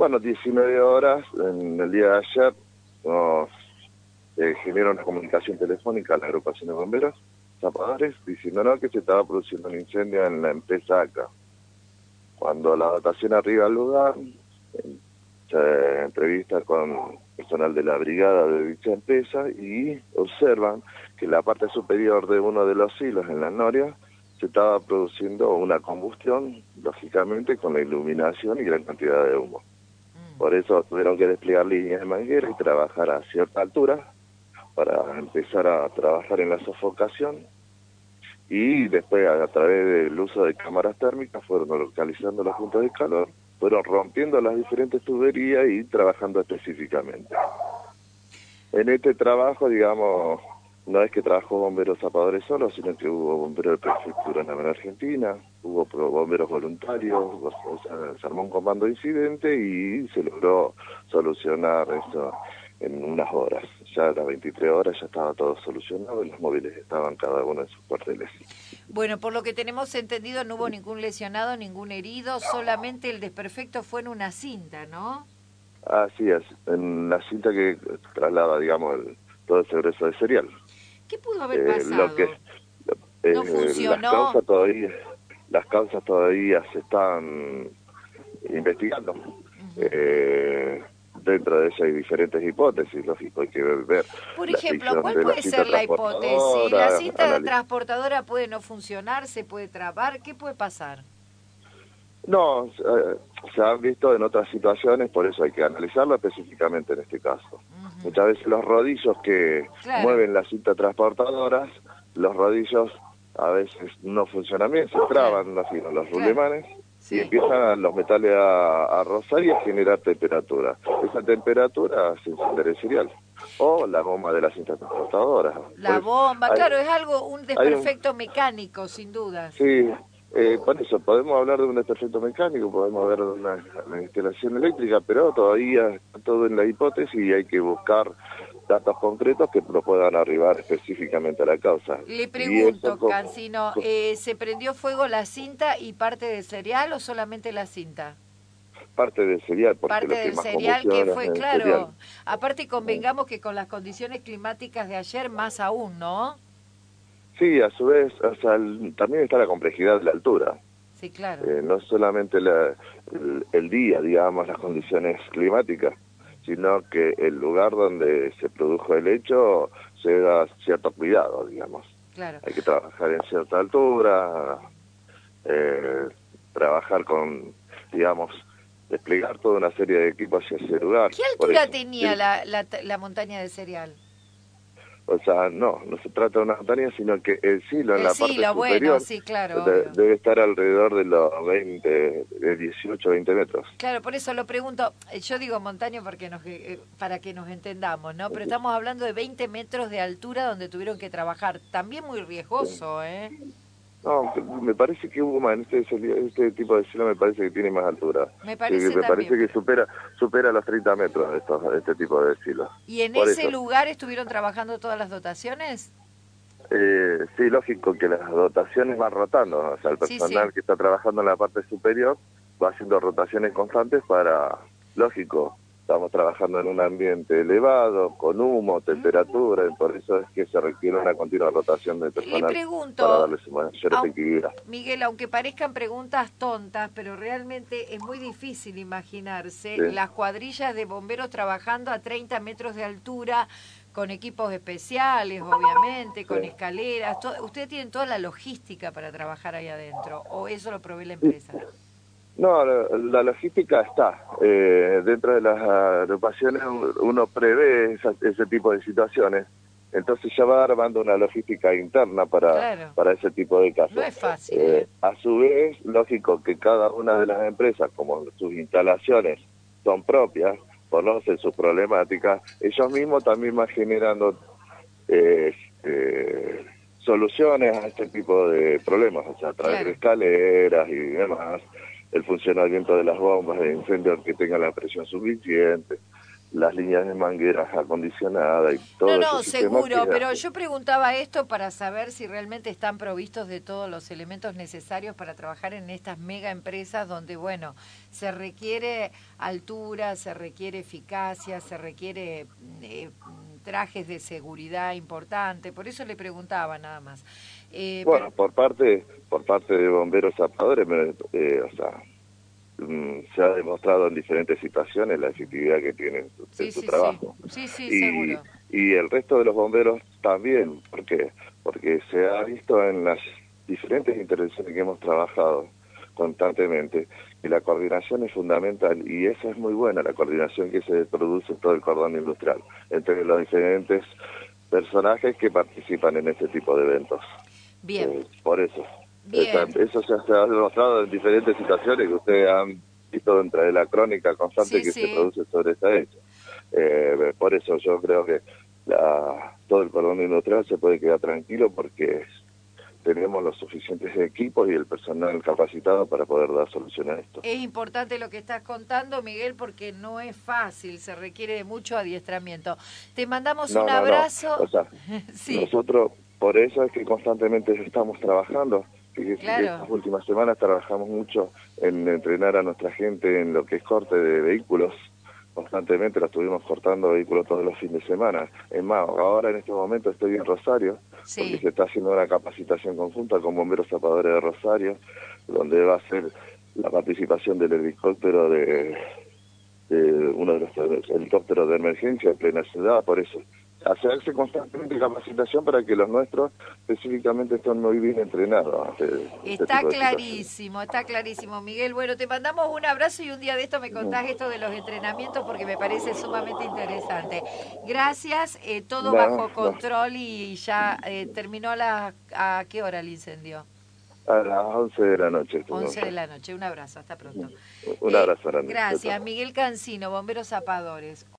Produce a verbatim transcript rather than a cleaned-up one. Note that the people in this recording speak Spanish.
Bueno, diecinueve horas en el día de ayer nos eh, generó una comunicación telefónica a la agrupación de bomberos zapadores diciéndonos que se estaba produciendo un incendio en la empresa ACA. Cuando la dotación arriba al lugar, se entrevista con personal de la brigada de dicha empresa y observan que en la parte superior de uno de los hilos en la noria se estaba produciendo una combustión, lógicamente con la iluminación y gran cantidad de humo. Por eso tuvieron que desplegar líneas de manguera y trabajar a cierta altura para empezar a trabajar en la sofocación, y después a, a través del uso de cámaras térmicas fueron localizando los puntos de calor, fueron rompiendo las diferentes tuberías y trabajando específicamente. En este trabajo, digamos, no es que trabajó bomberos zapadores solos, sino que hubo bomberos de prefectura en Argentina, hubo bomberos voluntarios, o sea, se armó un comando de incidente y se logró solucionar eso en unas horas. Ya a las veintitrés horas ya estaba todo solucionado y los móviles estaban cada uno en sus cuarteles. Bueno, por lo que tenemos entendido no hubo ningún lesionado, ningún herido, solamente el desperfecto fue en una cinta, ¿no? Así es, en la cinta que traslada, digamos, el, todo ese grueso de cereal. ¿Qué pudo haber Eh, pasado? lo que eh, ¿No funcionó? Las causas todavía, las causas todavía se están investigando. Uh-huh. eh, dentro de eso hay diferentes hipótesis, lógico, hay que ver. Por ejemplo, ¿cuál puede ser la hipótesis? ¿La cinta transportadora puede no funcionar, se puede trabar? ¿Qué puede pasar? No, eh, se han visto en otras situaciones, por eso hay que analizarlo específicamente en este caso. Uh-huh. Muchas veces los rodillos que claro. mueven la cinta transportadora, los rodillos a veces no funcionan bien, se traban claro. los, los rulemanes claro. sí. y empiezan los metales a, a rozar y a generar temperatura. Esa temperatura hace encender el cereal. O la bomba de la cinta transportadora. La pues, bomba, hay, claro, es algo, un desperfecto un, mecánico, sin duda. Sí. Eh, por eso, podemos hablar de un desperfecto mecánico, podemos hablar de una, una instalación eléctrica, pero todavía todo en la hipótesis y hay que buscar datos concretos que nos puedan arribar específicamente a la causa. Le pregunto, con, Cancino, eh, ¿se prendió fuego la cinta y parte del cereal o solamente la cinta? Parte del cereal, porque parte lo que del más cereal que fue, claro, cereal. Aparte convengamos que con las condiciones climáticas de ayer más aún, ¿no? Sí, a su vez, o sea, el, también está la complejidad de la altura. Sí, claro. Eh, no solamente la, el, el día, digamos, las condiciones climáticas, sino que el lugar donde se produjo el hecho se da cierto cuidado, digamos. Claro. Hay que trabajar en cierta altura, eh, trabajar con, digamos, desplegar toda una serie de equipos hacia ese lugar. ¿Qué altura tenía sí. la, la, la montaña de cereal? O sea, no, no se trata de una montaña, sino que el silo en el la silo, parte superior bueno, sí, claro, de, debe estar alrededor de los veinte, de dieciocho, veinte metros. Claro, por eso lo pregunto. Yo digo montaña porque nos, para que nos entendamos, ¿no? Pero estamos hablando de veinte metros de altura donde tuvieron que trabajar. También muy riesgoso, sí. ¿eh? No, me parece que hubo más, este, este tipo de silo me parece que tiene más altura. Me parece sí, me también. parece que supera supera los treinta metros de estos, este tipo de silos. ¿Y en Por ese eso. lugar estuvieron trabajando todas las dotaciones? Eh, sí, lógico que las dotaciones van rotando, o sea, el personal sí, sí. que está trabajando en la parte superior va haciendo rotaciones constantes para, lógico, estamos trabajando en un ambiente elevado, con humo, temperatura, y por eso es que se requiere una continua rotación de personal. Le pregunto, para darle su mayor aun, efectividad. Miguel, aunque parezcan preguntas tontas, pero realmente es muy difícil imaginarse sí. las cuadrillas de bomberos trabajando a treinta metros de altura, con equipos especiales, obviamente, sí. con escaleras. Todo, ¿ustedes tienen toda la logística para trabajar ahí adentro o eso lo provee la empresa? Sí. No, la, la logística está. Eh, dentro de las agrupaciones uno prevé esa, ese tipo de situaciones. Entonces ya va armando una logística interna para, claro. para ese tipo de casos. No es fácil. Eh, ¿eh? A su vez, lógico que cada una de las empresas, como sus instalaciones son propias, conocen sus problemáticas, ellos mismos también van generando eh, eh, soluciones a este tipo de problemas, o sea, a través claro. de escaleras y demás, el funcionamiento de las bombas de incendio que tengan la presión suficiente. las líneas de mangueras acondicionadas y todo No, eso. no, seguro, pero yo preguntaba esto para saber si realmente están provistos de todos los elementos necesarios para trabajar en estas mega empresas donde, bueno, se requiere altura, se requiere eficacia, se requiere eh, trajes de seguridad importante, por eso le preguntaba nada más. Eh, Bueno, pero... por parte por parte de bomberos zapadores, eh, o sea, se ha demostrado en diferentes situaciones la efectividad que tienen en Sí, su sí, sí, trabajo. sí, sí, Y, seguro. y el resto de los bomberos también, ¿por qué? Porque se ha visto en las diferentes intervenciones que hemos trabajado constantemente que la coordinación es fundamental y esa es muy buena, la coordinación que se produce en todo el cordón industrial entre los diferentes personajes que participan en este tipo de eventos. Bien. Eh, por eso. Esa, Bien. eso se ha, se ha demostrado en diferentes situaciones que ustedes han visto dentro de la crónica constante Sí, que se sí. produce sobre esta hecha. Eh, por eso yo creo que la, todo el cordón industrial se puede quedar tranquilo porque tenemos los suficientes equipos y el personal capacitado para poder dar solución a esto. Es importante lo que estás contando, Miguel, porque no es fácil, se requiere de mucho adiestramiento. Te mandamos No, un no, no. abrazo. O sea, Sí, nosotros, por eso es que constantemente estamos trabajando. Fíjese que claro. estas últimas semanas trabajamos mucho en entrenar a nuestra gente en lo que es corte de vehículos. Constantemente la estuvimos cortando vehículos todos los fines de semana. Es más, ahora en este momento estoy en Rosario, porque Sí. se está haciendo una capacitación conjunta con bomberos zapadores de Rosario, donde va a ser la participación del helicóptero de, de uno de los helicópteros de emergencia en plena ciudad. Por eso hacerse constantemente capacitación para que los nuestros específicamente estén muy bien entrenados ante este Está tipo de situaciones. clarísimo, está clarísimo, Miguel. Bueno, te mandamos un abrazo y un día de esto me contás esto de los entrenamientos porque me parece sumamente interesante. Gracias, eh, todo No, bajo no. control y ya eh, terminó a, la, ¿a qué hora el incendio? A las once de la noche estuvimos once de ya. la noche. Un abrazo, hasta pronto. Un Eh, abrazo grande. Chao, chao. gracias, Miguel Cancino, Bomberos Zapadores.